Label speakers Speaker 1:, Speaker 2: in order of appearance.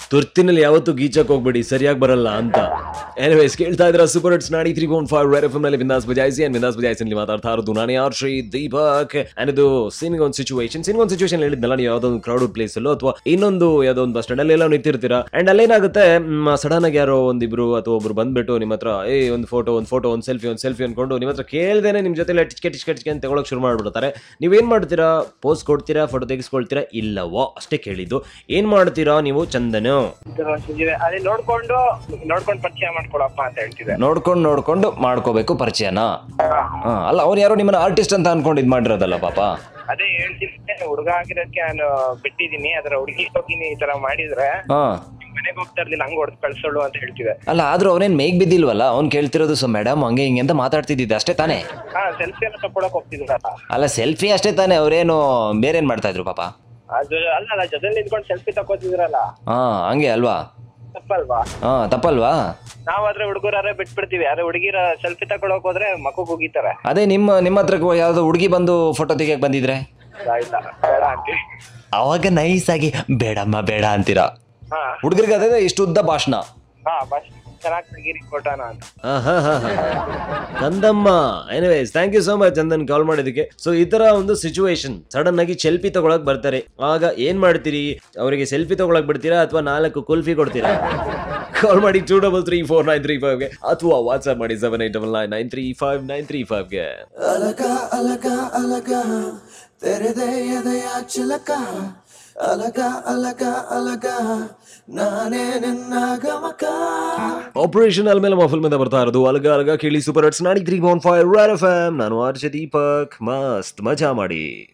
Speaker 1: ತುರ್ತಿನಲ್ಲಿ ಯಾವತ್ತೂ ಗೀಚಕ್ ಹೋಗ್ಬೇಡಿ, ಸರಿಯಾಗಿ ಬರಲ್ಲ ಅಂತ. ಎನಿವೇಸ್, ಕೇಳ್ತಾ ಇದ್ರ ಸೂಪರ್ ಹಿಟ್ಸ್ 93.5 ರೆಡ್ ಎಫ್ಎಂ ನಲ್ಲಿ ಬಿಂದಾಸ್ ಬಜಾಯಿಸಿ ಅಂಡ್ ಬಿಂದಾಸ್ ಬಜಾಯಿಸಿ ಮಾತಾಡ್ತಾ ಇರೋದು ನಾನೇ ಶ್ರೀ ದೀಪಕ್. ಅಂಡ್ ಇದು ಸಿನಿಗೊಂದು ಸಿಚುವೇಶನ್ ಹೇಳಿದ್ನಲ್ಲ, ನೀವು ಯಾವ್ದೋ ಒಂದು ಕ್ರೌಡ್ ಪ್ಲೇಸ್ ಅಲ್ಲೋ ಅಥವಾ ಇನ್ನೊಂದು ಯಾವ್ದೋ ಒಂದು ಬಸ್ ಸ್ಟ್ಯಾಂಡ್ ಅಲ್ಲಿ ಎಲ್ಲ ನಿಂತಿರ್ತೀರಾ. ಅಂಡ್ ಅಲ್ಲೇನಾಗುತ್ತೆ, ಸಡನ್ ಆಗಿ ಯಾರೋ ಒಂದಿಬ್ರು ಅಥವಾ ಒಬ್ರು ಬಂದ್ಬಿಟ್ಟು ನಿಮ್ಮ ಹತ್ರ ಒಂದು ಫೋಟೋ ಒಂದು ಸೆಲ್ಫಿ ಅನ್ಕೊಂಡು ನಿಮ್ಮ ಹತ್ರ ಕೇಳ್ದೇನೆ ನಿಮ್ ಜೊತೆ ಟಿಚ್ಕೆ ಅಂತ ತಗೊಳಕ್ ಶುರು ಮಾಡ್ಬಿಡ್ತಾರೆ. ನೀವೇನ್ ಮಾಡ್ತೀರಾ? ಪೋಸ್ ಕೊಡ್ತೀರಾ, ಫೋಟೋ ತೆಗೆಸ್ಕೊಳ್ತೀರಾ, ಇಲ್ಲವೋ ಅಷ್ಟೇ ಕೇಳಿದ್ದು. ಏನ್ ಮಾಡ್ತೀರಾ ನೀವು? ಚಂದನು
Speaker 2: ನೋಡ್ಕೊಂಡು ಪರಿಚಯ ಮಾಡ್ಕೊಳಪ್ಪ ಅಂತ ಹೇಳ್ತಿದ್ದೆ.
Speaker 1: ನೋಡ್ಕೊಂಡು ಮಾಡ್ಕೋಬೇಕು ಪರಿಚಯನ. ಅಲ್ಲ, ಅವ್ರು ಯಾರೋ ನಿಮ್ಮನ್ನ ಆರ್ಟಿಸ್ಟ್ ಅಂತ ಅನ್ಕೊಂಡು ಇದ್ ಮಾಡಿರೋದಲ್ಲ ಪಾಪ.
Speaker 2: ಅದೇ ಹೇಳ್ತಿದ್ದೆ, ಹುಡುಗ ಆಗಿರೋದಕ್ಕೆ ನಾನು ಬಿಟ್ಟಿದೀನಿ, ಅದರ ಹುಡುಗಿ ಹೋಗಿನಿ ಈ ತರ ಮಾಡಿದ್ರೆ ಮನೆಗೆ ಹೋಗ್ತಾ ಇರ್ಲಿಲ್ಲ, ಹಂಗ ಹೊಡೆದು ಕಳ್ಸೋಳು ಅಂತ ಹೇಳ್ತಿದ್ದೆ.
Speaker 1: ಅಲ್ಲ, ಆದ್ರೂ ಅವನೇನ್ ಮೇಗ್ ಬಿದ್ದಿಲ್ವಲ್ಲ, ಅವ್ನ್ ಕೇಳ್ತಿರೋದು ಸೊ ಮೇಡಮ್ ಹಂಗೆ ಹಿಂಗೆ ಅಂತ ಮಾತಾಡ್ತಿದ್ದೆ ಅಷ್ಟೇ ತಾನೇ.
Speaker 2: ಸೆಲ್ಫಿ ಎಲ್ಲ ತಗೊಳಕ್ ಹೋಗ್ತಿದ್ರಲ್ಲ.
Speaker 1: ಅಲ್ಲ, ಸೆಲ್ಫಿ ಅಷ್ಟೇ ತಾನೇ, ಅವ್ರೇನು ಬೇರೇನ್ ಮಾಡ್ತಾ ಇದ್ರು ಪಾಪ?
Speaker 2: ಅಲ್ಲ ಜೊತೆ ನಿಂತ್ಕೊಂಡು ಸೆಲ್ಫಿ ತಗೋತಿದ್ರಲ್ಲ.
Speaker 1: ಹಂಗೆ ಅಲ್ವಾ? ತಪ್ಪಲ್ವಾ?
Speaker 2: ನಾವಾದ್ರೆ ಹುಡುಗರಾದ್ರೆ ಬಿಟ್ಬಿಡ್ತೀವಿ, ಅದೇ ಹುಡುಗಿರ ಸೆಲ್ಫಿ ತಗೊಳಕ್ ಹೋದ್ರೆ ಮಕ್ಕಳು ಹೋಗಿತಾರೆ.
Speaker 1: ಅದೇ ನಿಮ್ಮ ಹತ್ರ ಯಾವ್ದೋ ಹುಡುಗಿ ಬಂದು ಫೋಟೋ ತೆಗಿಯಕ್ ಬಂದಿದ್ರೆ
Speaker 2: ಬೇಡ ಅಂತೀವಿ.
Speaker 1: ಅವಾಗ ನೈಸ್ ಆಗಿ ಬೇಡಮ್ಮ ಬೇಡ ಅಂತೀರಾ. ಹುಡುಗರಿಗೆ ಅದೇ ಇಷ್ಟು ಉದ್ದ ಭಾಷಣ.
Speaker 2: ಚೆನ್ನಾಗಿ ತೆಗೀರಿ ಫೋಟೋನ ಅಂತ.
Speaker 1: ಕಂದಮ್ಮ. Anyways, thank you so much Chandan call ಮಾಡಿದಕ್ಕೆ. ಸೊ ಈ ತರ ಒಂದು ಸಿಚುವೇಶನ್, ಸಡನ್ ಆಗಿ ಸೆಲ್ಫಿ ತಗೊಳಕ್ ಬರ್ತಾರೆ. ಆಗ ಏನ್ ಮಾಡ್ತೀರಿ? ಅವರಿಗೆ ಸೆಲ್ಫಿ ತಗೊಳಕ್ ಬಿಡ್ತೀರಾ ಅಥವಾ 4 ಕುಲ್ಫಿ ಕೊಡ್ತೀರಾ? ಕಾಲ್ ಮಾಡಿ 2334935 ಅಥವಾ ವಾಟ್ಸ್ಆಪ್ ಮಾಡಿ 7899935935 ಗೆ. ಆಪರೇಷನ್ ಅಲ್ಮೇಲೆ ಮಫಲ್ ಮೇಲೆ ಬರ್ತಾ ಇರೋದು ಅಲಗ ಕೇಳಿ ಸೂಪರ್ ಹಿಟ್ಸ್ 93.5 ರೆಡ್ ಎಫ್ಎಂ. ನಾನು ಆರ್ಜೆ ದೀಪಕ್. ಮಸ್ತ್ ಮಜಾ ಮಾಡಿ.